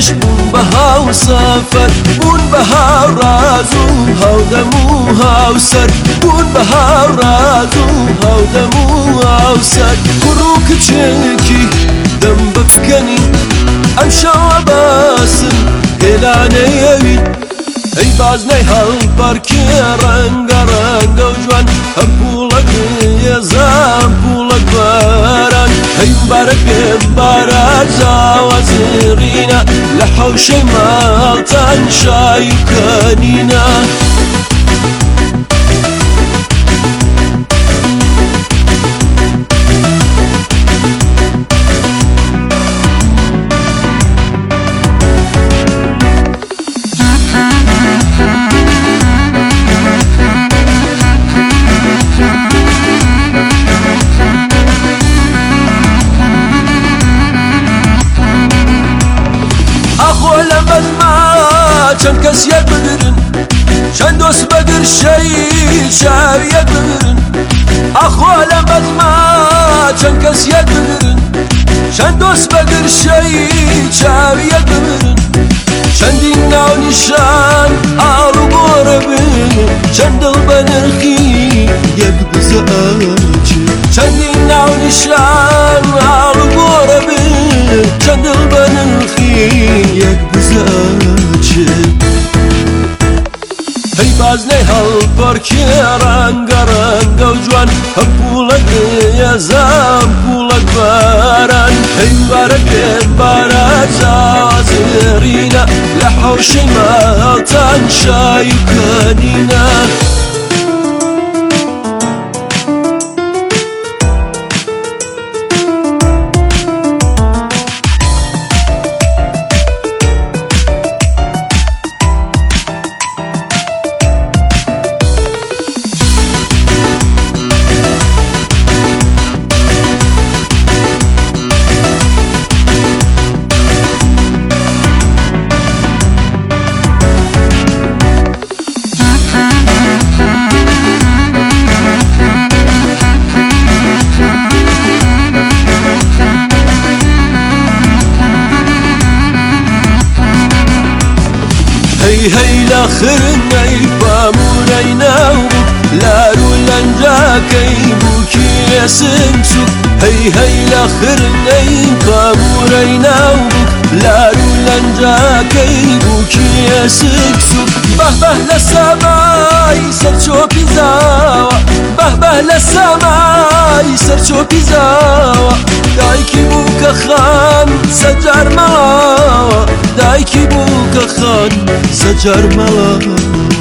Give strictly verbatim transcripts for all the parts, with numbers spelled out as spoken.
پێش بوون بە هاو سەفەر بوون بە هاو ڕاز و هاودەم و هاوسەر بوون بە هاو ڕاز و هاودەم و هاوسەر کوڕ و کچێکی دەم بفکەنی ئەم شەوە باسن هێلانەیەوی ئەی بازنەی هەڵپەرکێ ڕەنگە ڕەنگە و جوان هەم پوڵەک هێزان پوڵەک باران هەی بارە پێم بارە جاوازڕینە لە حەوشەی ماڵتان شای و کەنینە چەند کەس یەک بگرن چەند دۆست بەگر شەید چاویەک بگرن ئەخوا لە بەدما چەند کەس یەک بگرن چەند دۆست بەگر شەید چاویەک بگرن چەندین ناو نیشان ئاڵ و گۆڕە بن چەند دڵ بە نرخی یەک بزەچێ چەندین ناو نیشان ئاڵ و گۆڕە بن چەند دڵ بە نرخی یەک بزەچێ هەی بازنەی هەڵپەرکێ ڕەنگە ڕەنگە و جوان هەم پوڵەک هێزان پوڵەک باران هەی بارە پێم بارە جاوازڕینە لە حەوشەی ماڵتان شای و کەنینە هەی لە خرنەی بامونەی ناوبوو لار و لەنجاکەی بووکی ێسم چوو هەی هەی لە خرنەی بامونەی ناوبوو لار و لەنجاکەی بووکی ێسم چوو بەه بەه لە سەمای سەرچۆپی زاوە بەه بەه لە سەمای سەرچۆپی زاوە دایکی بوو کە خان سەجار ماوە دایکی بوو کە خان سەجار ماوە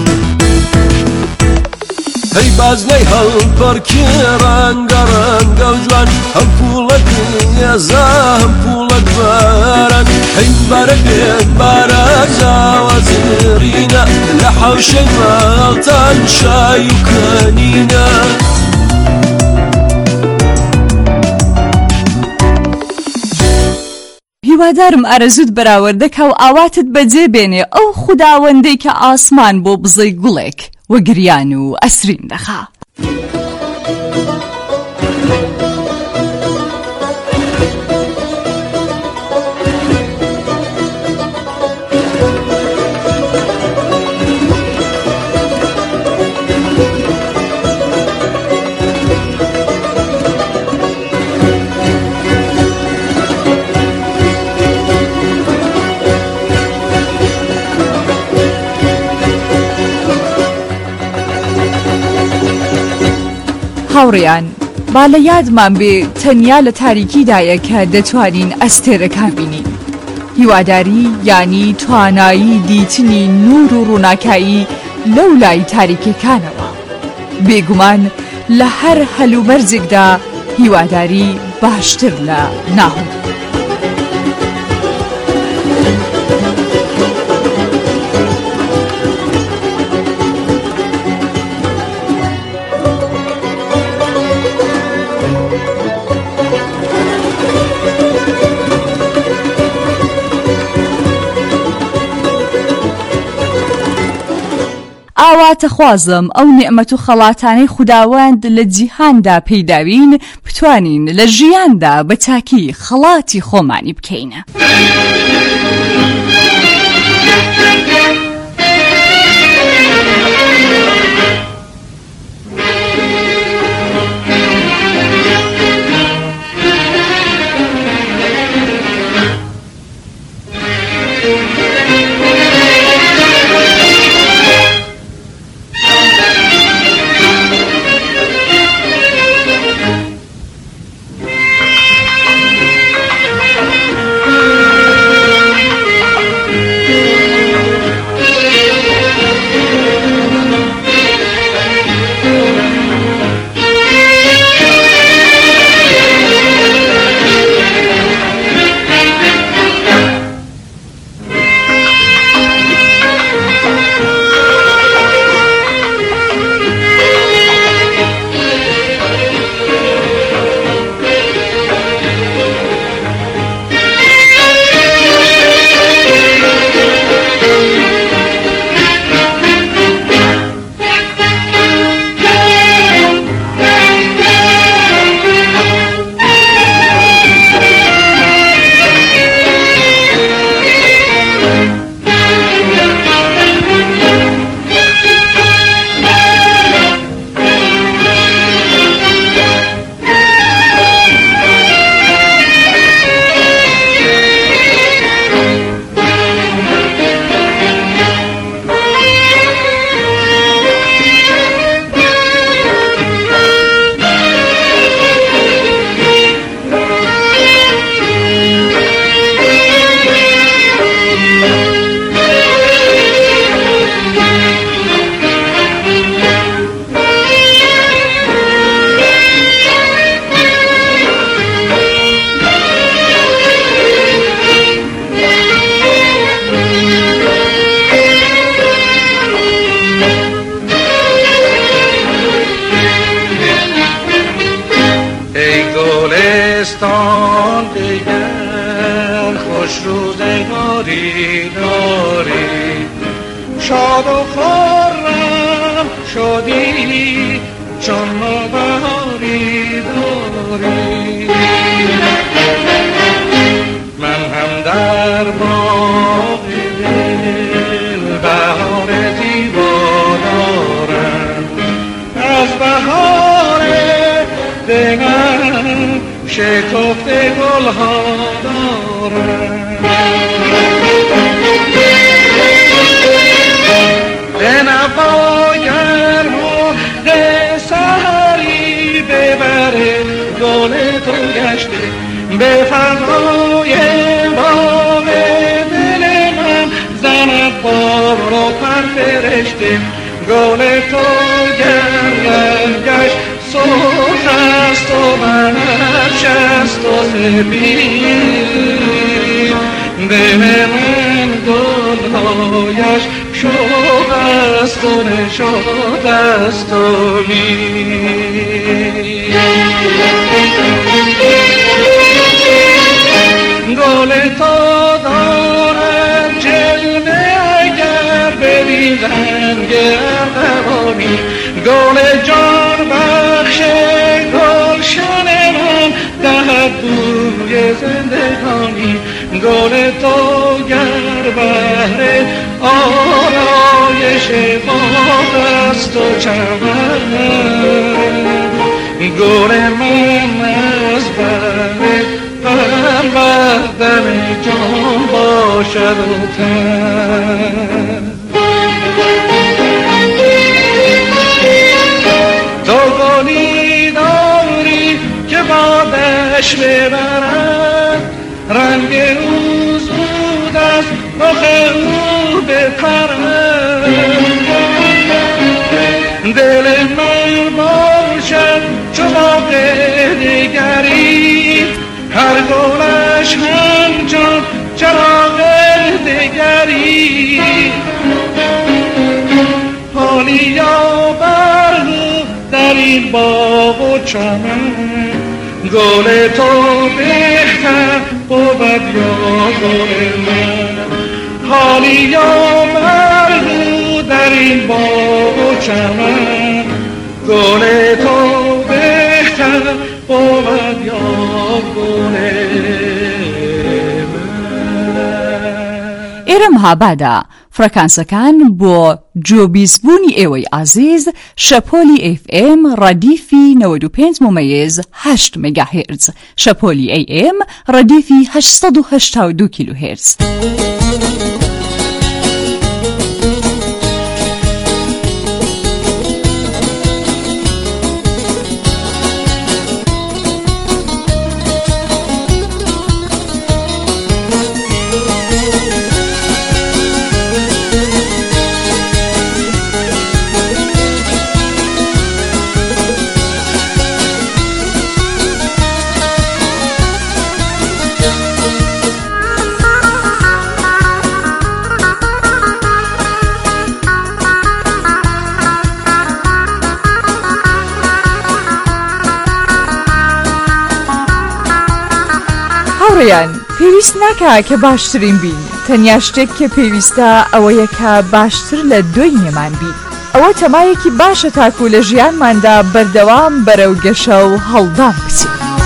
هەی بازنەی هەڵپەرکێ ڕەنگە ڕەنگە و جوان هەم پوڵەک هێزان هەم پوڵەک باران هەی بارە پێم بارە جاوازڕینە لە حەوشەی ماڵتان شای و کەنینە هیوادارم ئارەزوت بەراوردەکە و ئاواتت بەجێ بێنێ ئەو خوداوەندەی کە ئاسمان بۆ بزەی گوڵێک وەگریان و ئەسرین دەخا هاوڕێیان با لە یادمان بێ تەنیا لە تاریکیدایە کە دەتوانین ئەستێرەکان بینین هیواداری یانی توانایی دیتنی نور و ڕووناکایی لەو لای تاریکەکانەوە بێگومان لە هەر هەلومەرجێکدا هیواداری باشتر لە ناهۆ ئاواتە خوازم ئەو نعمەت و خەڵاتانەی خوداوەند لە جیهاندا پەیداوین بتوانین لە ژیاندا بە چاکی خەڵاتی خۆمانی بکەینە. نگاری داری، شاد و خرم شدی چون نوبهاری داری. من هم در باغ دل بهار زیبا دارم، از بهار دلم شکفته گلها دارم. به نواگر مرغ سحری ببره گل تو گشته، به فضای باغ دل من زند بار و پر فرشته. گل تو گردن گشت سرخ است و بنفش است و سپید، دل من گلهایش شوق است و نشاط است و مید. گل تو دارد جلوه اگر ببین رنگ ارغوانی، گل جان بخش گلشن من دهد بوی زندگانی. گل تو گر بهر آرایش باغ است و چمن، گل من از بهر پروردن جان باشد و تن. تو گلی داری که بادش ببرد، رنگ او زود از رخ او بپرد. دل من باشد چو باغ دیگری، هر گلش همچون چراغ دیگری. حالی یا برگو در این باغ و چمن، گل تو بهتر بود یا گل من. حالی یا برگو در این باغ و چمن، گل تو بهتر بود یا گل من. ئێرەم هابادا فڕەکانسەکان بۆ جۆبیزبوونی ئێوەی ئازیز شەپۆلی ئێف ئێم ڕەدیفی نەوەد و پێنج ممیز هەشت مێگاهێرتز، شەپۆلی ئەی ئێم ڕەدیفی هەشتصد و هەشتا و دوو کیلوهێرتز. هاوڕێیان پێویست ناکە کە باشترین بین، تەنیا شتێک کە پێویستە ئەوەیە کە باشتر لە دوای نێمان بین. ئەوە تەمایەکی باشە تاکو لە ژیانماندا بەردەوام بەرەو گەشە و هەڵدان بچین.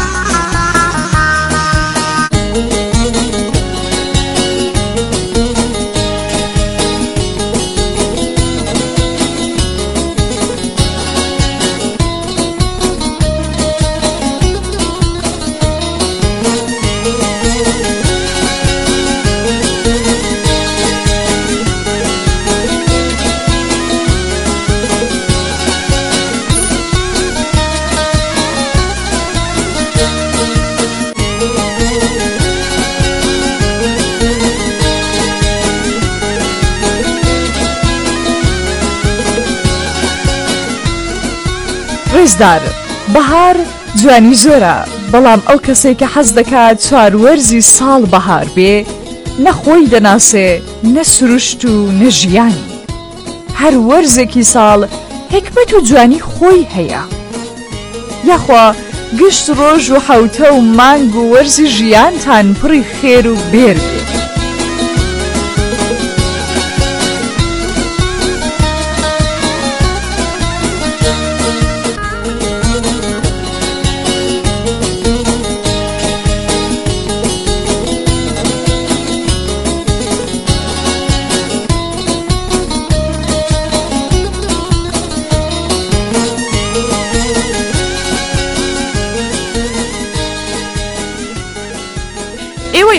ڕێزدار، بەهار جوانی زۆرە، بەڵام ئەو کەسێک کە حەز دەکات چواروەرزی ساڵ بەهار بێ نەخۆی دەناسێ نە سروشت و نە ژیانی. هەر وەرزێکی ساڵ حکمت و جوانی خۆی هەیە. یاخوا گشت ڕۆژ و حەوتە و مانگ و وەرزی ژیانتان پڕی خێر و بێر بێ.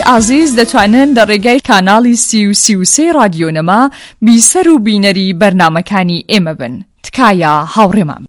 ئازیز دەتوانن لە ڕێگای کاناڵی سی و سی و سێ رادیۆنەما بیسەر و بینەری بەرنامەکانی ئێمە بن. تکایە هاوڕێمان.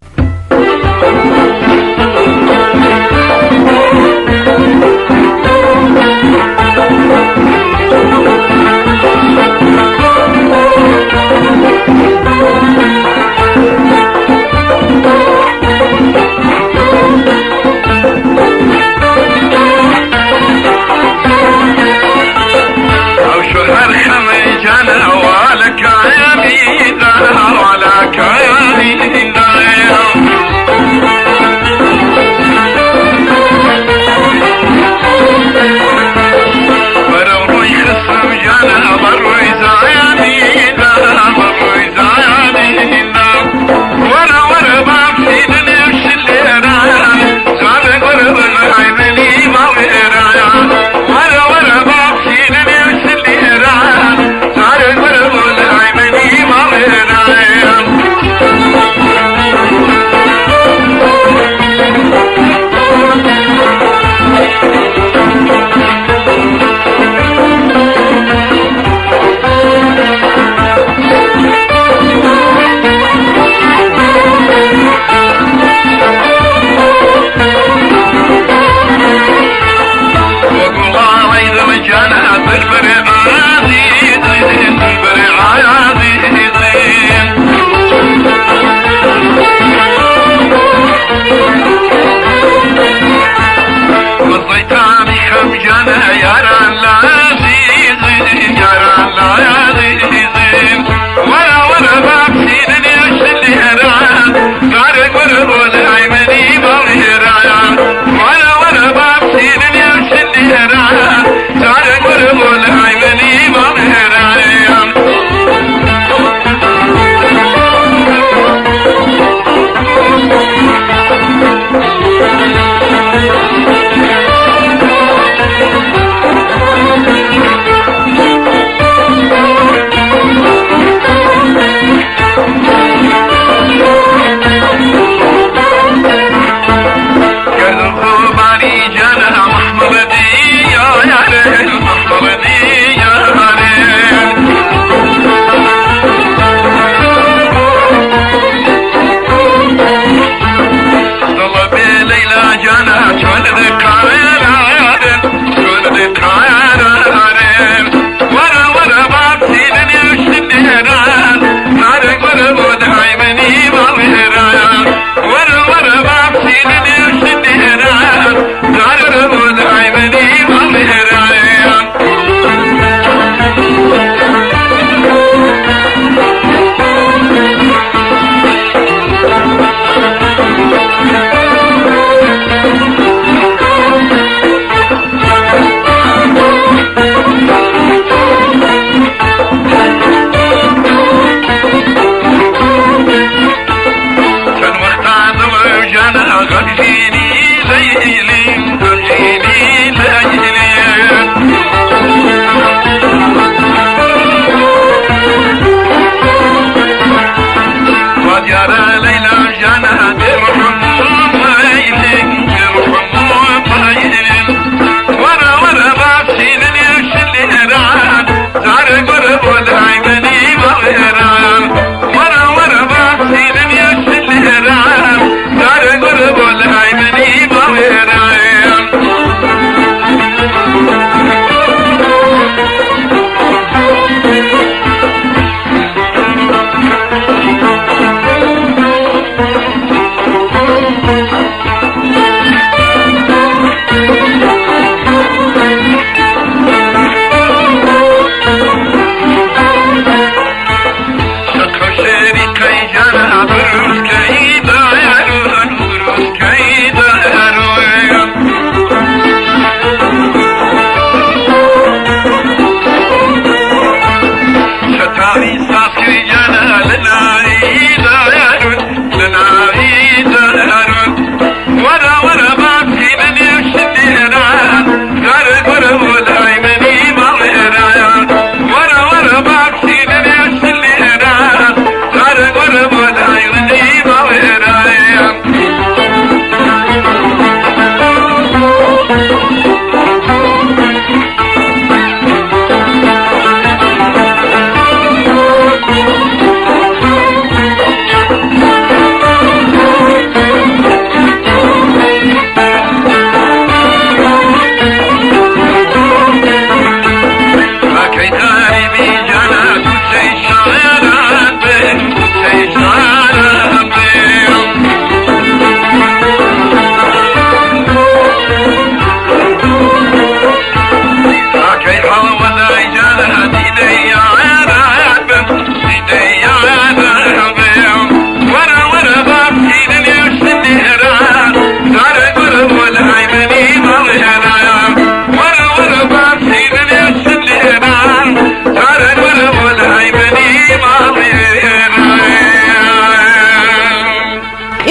Sorry,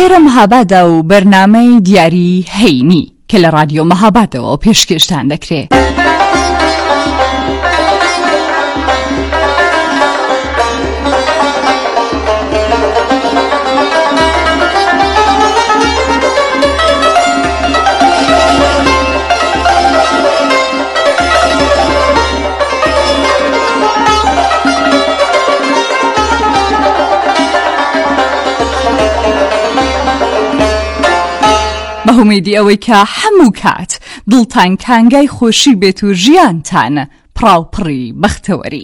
لێرە مەهابادە و بەرنامەی دیاری هەینی کە لە رادیۆ مەهابادەوە پێشکەشتان دەکرێت. بەهومێدی ئەوەی کە هەموو کات دڵتان کانگای خۆشی بێت و ژیانتان پڕاوپڕی بەختەوەری.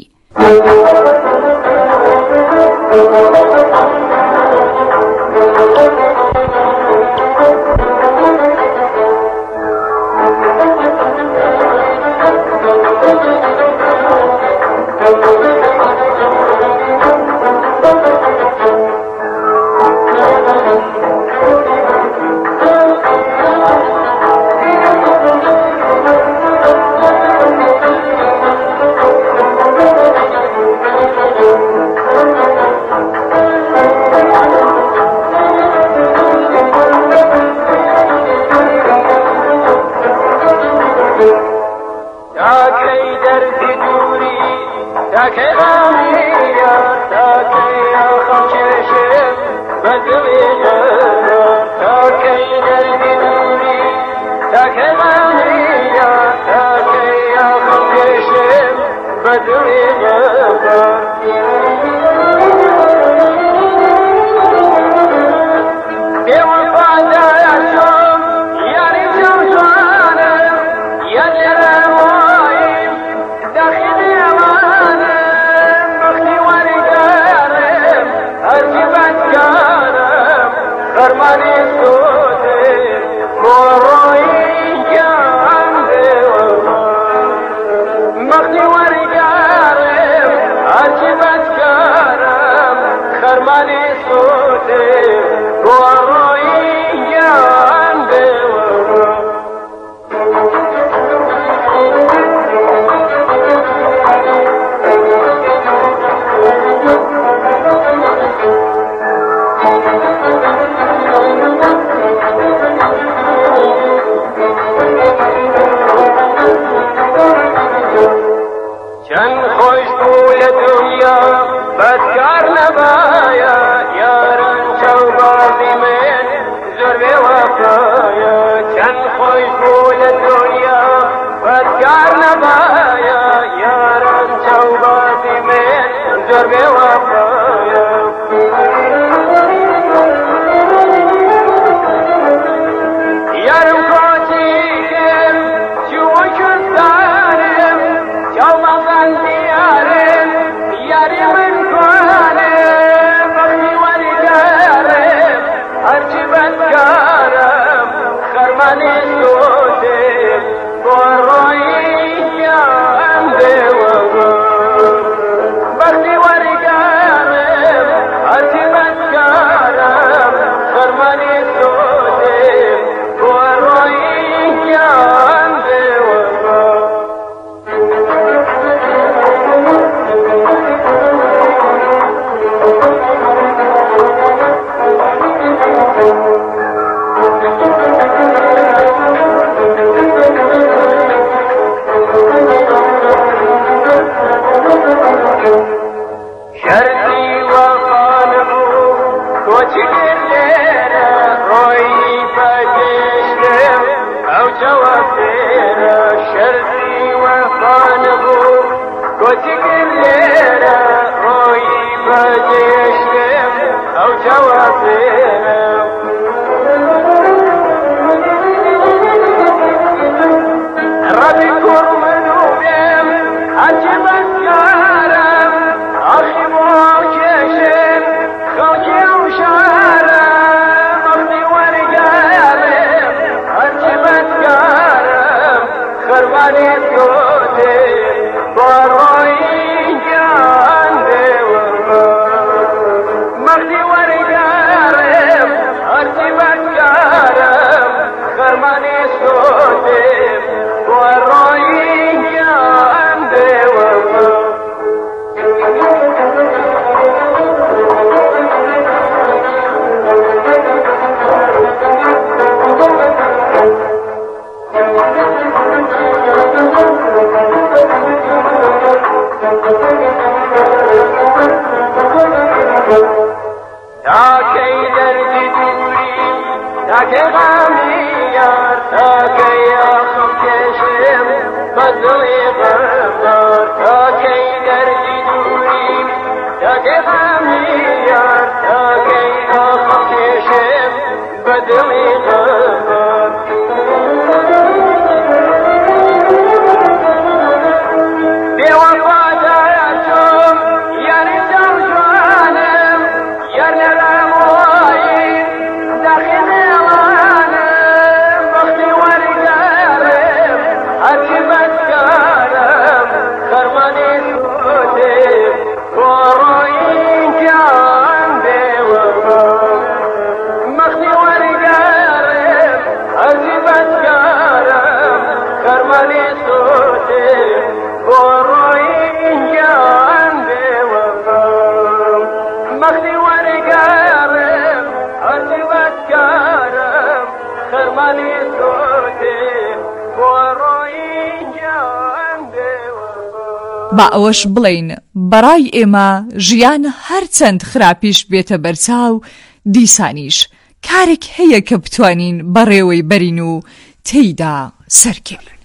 Yari min kone تاکه غمی یار تاکه یاخم کشم بدلی غمار تاکه دردی دوری تاکه غمی یار تاکه یاخم کشم بدلی غمار بی‌وفادارتم یاری دم جوانم یار نرمایی داخل با ئەوەش بڵین بەڕای ئێمە ژیان هەرچەند خراپیش بێتە بەرچاو دیسانیش کارێک هەیە کە بتوانین بەڕێوەی بەرین و تێیدا سەرکەوین.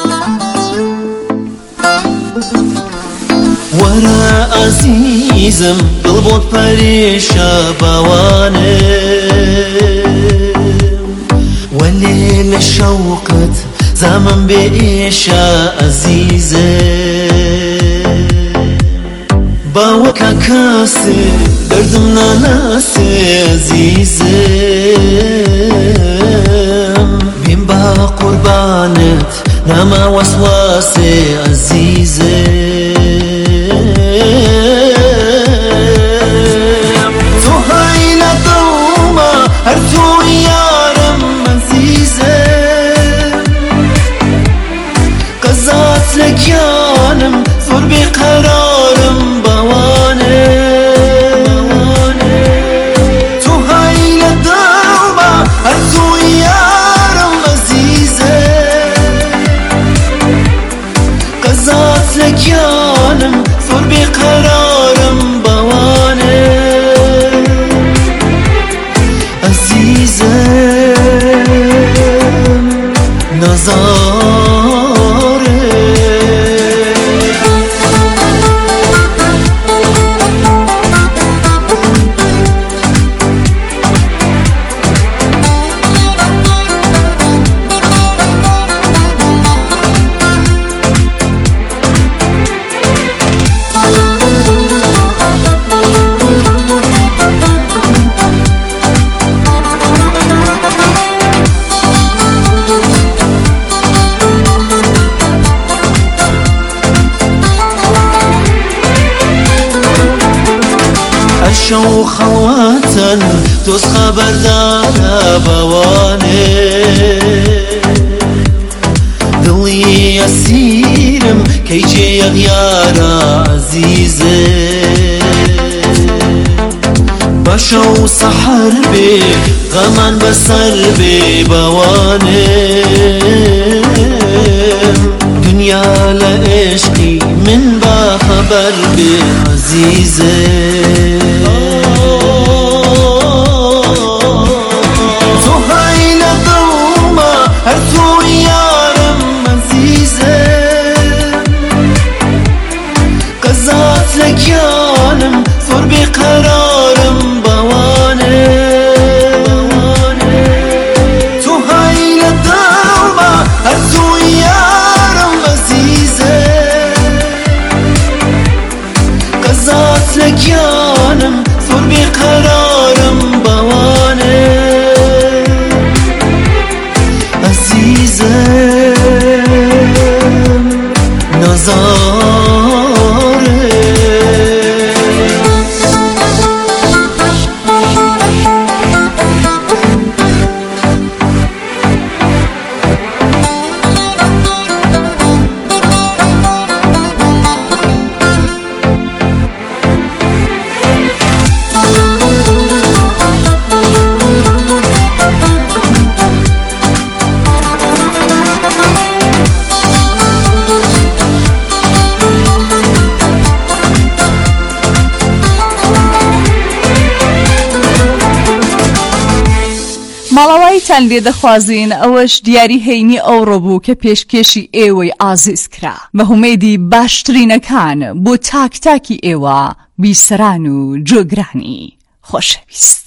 وەرە ئازیزم دڵ بۆت پەرێشە باوانم وەلێ لە شەوقت زامن بێ ئێشە ئەزیزم باوەکە کەسێ دەردم ناناسێ ئەزیزم بێم با قوربانت نەما وەسواسێ ئەزیزم تۆ هەی لە دڵما هەر تۆ یارم ئەزیزم قەزات لە گیانم زۆر بێقەرارم لكيانم صور بقرارم بوانه عزيزم نظاره شو خواتن توس خبردارا بوانه دڵی ئەسیرم کەیجێ یەغیارە عەزیزێ بەشە و سەحەر بێ غەمان بەسەر بێ بەوانێ دنیا لە عێشقی من بە خەبەر بێ عەزیزێ تۆ هەی لە دڵما هەر تۆ یارم ئەزیزێ قەزات لە گیانم زۆر بێقەرارم بەوانێ تۆ هەی لە دڵما هەر تۆ یارم ئەزیزێ قەزات لە گیانم زۆر بێقەرارم بەوانێ عزیزم نەزارێ سەرتان لێ دەخوازین ئەوەش دیاری هەینی ئەو ڕۆبوو کە پێشکێشی ئێوەی ئازیز کرا بە هومێدی باشترینەکان بۆ تاکتاکی ئێوە بیسەران و جۆگرانی خۆشەویست.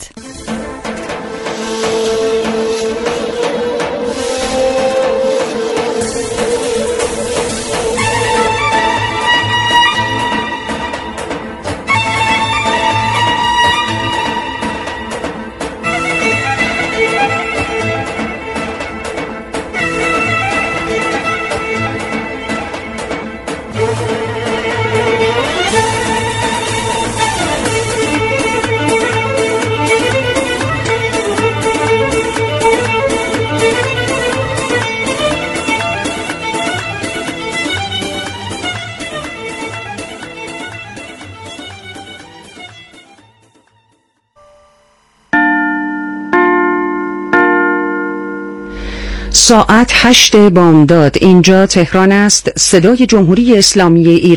ساعت هشت بامداد. اینجا تهران است. صدای جمهوری اسلامی ایران.